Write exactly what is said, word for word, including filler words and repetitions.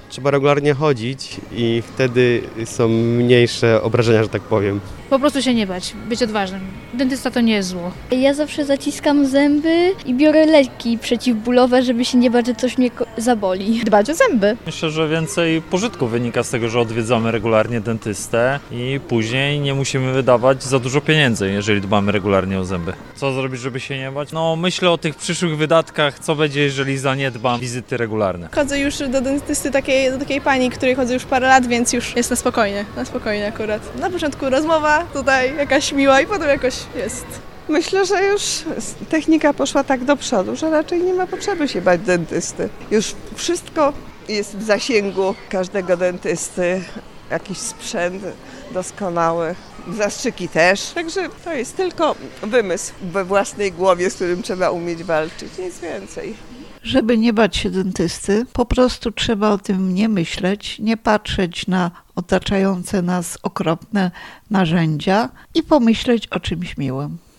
Trzeba regularnie chodzić i wtedy są mniejsze obrażenia, że tak powiem. Po prostu się nie bać, być odważnym. Dentysta to nie jest zło. Ja zawsze zaciskam zęby i biorę leki przeciwbólowe, żeby się nie bać, że coś mnie ko- zaboli. Dbać o zęby. Myślę, że więcej pożytku wynika z tego, że odwiedzamy regularnie dentystę i później nie musimy wydawać za dużo pieniędzy, jeżeli dbamy regularnie o zęby. Co zrobić, żeby się nie bać? No myślę o tych przyszłych wydatkach, co będzie, jeżeli zaniedbam wizyty regularne. Chodzę już do dentysty takiej, do takiej pani, której chodzę już parę lat, więc już jest na spokojnie, na spokojnie akurat. Na początku rozmowa, tutaj jakaś miła i potem jakoś jest. Myślę, że już technika poszła tak do przodu, że raczej nie ma potrzeby się bać dentysty. Już wszystko jest w zasięgu każdego dentysty, jakiś sprzęt doskonały, zastrzyki też. Także to jest tylko wymysł we własnej głowie, z którym trzeba umieć walczyć, nic więcej. Żeby nie bać się dentysty, po prostu trzeba o tym nie myśleć, nie patrzeć na otaczające nas okropne narzędzia i pomyśleć o czymś miłym.